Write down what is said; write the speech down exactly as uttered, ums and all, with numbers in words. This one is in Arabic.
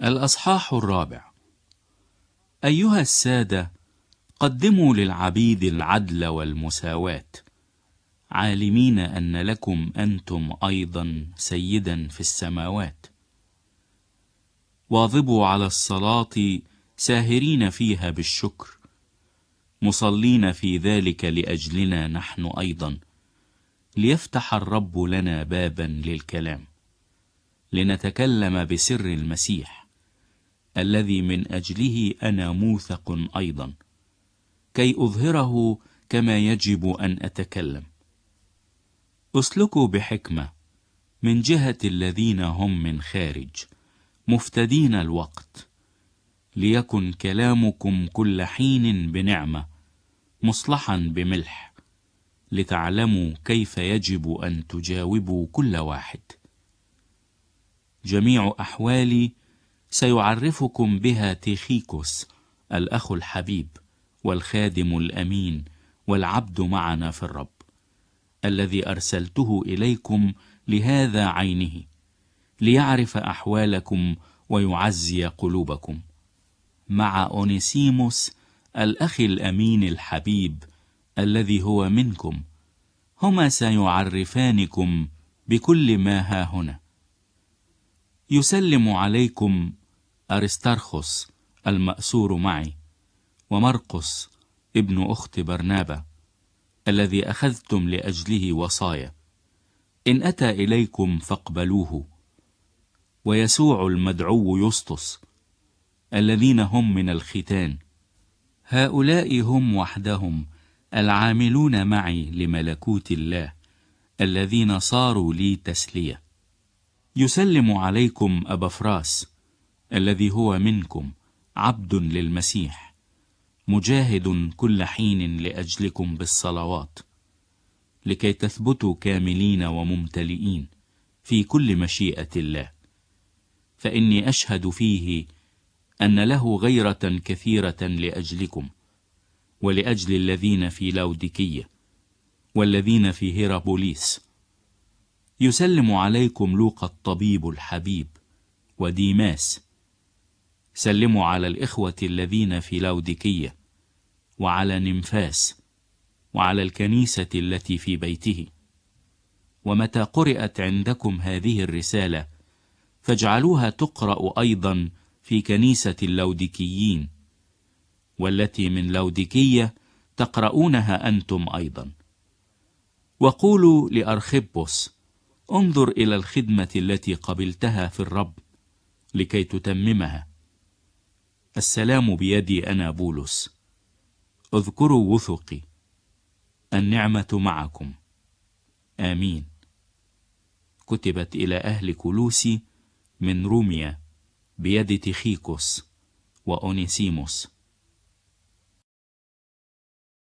الأصحاح الرابع. أيها السادة، قدموا للعبيد العدل والمساواة، عالمين أن لكم أنتم أيضا سيدا في السماوات. واظبوا على الصلاة ساهرين فيها بالشكر، مصلين في ذلك لأجلنا نحن أيضا، ليفتح الرب لنا بابا للكلام، لنتكلم بسر المسيح الذي من أجله أنا موثق أيضا، كي أظهره كما يجب أن أتكلم. اسلكوا بحكمة من جهة الذين هم من خارج، مفتدين الوقت، ليكن كلامكم كل حين بنعمة، مصلحا بملح، لتعلموا كيف يجب أن تجاوبوا كل واحد. جميع أحوالي سيعرفكم بها تيخيكوس الأخ الحبيب والخادم الأمين والعبد معنا في الرب، الذي أرسلته إليكم لهذا عينه، ليعرف أحوالكم ويعزي قلوبكم، مع أونيسيموس الأخ الأمين الحبيب الذي هو منكم. هما سيعرفانكم بكل ما ها هنا. يسلم عليكم أرسترخس المأسور معي، ومرقس ابن أخت برنابا الذي أخذتم لأجله وصايا. إن أتى إليكم فاقبلوه، ويسوع المدعو يسطس الذين هم من الختان. هؤلاء هم وحدهم العاملون معي لملكوت الله، الذين صاروا لي تسلية. يسلم عليكم أبافراس الذي هو منكم، عبد للمسيح، مجاهد كل حين لأجلكم بالصلوات، لكي تثبتوا كاملين وممتلئين في كل مشيئة الله. فإني أشهد فيه أن له غيرة كثيرة لأجلكم، ولأجل الذين في لاوديكية والذين في هيرابوليس. يسلم عليكم لوقا الطبيب الحبيب وديماس. سلموا على الإخوة الذين في لاوديكية، وعلى نمفاس، وعلى الكنيسة التي في بيته. ومتى قرأت عندكم هذه الرسالة فاجعلوها تقرأ أيضا في كنيسة اللوديكيين، والتي من لوديكية تقرؤونها أنتم أيضا. وقولوا لأرخبوس: انظر إلى الخدمة التي قبلتها في الرب لكي تتممها. السلام بيدي أنا بولس. اذكروا وثقي. النعمة معكم. آمين. كتبت إلى أهل كولوسي من روميا بيد تيخيكوس وأونيسيموس.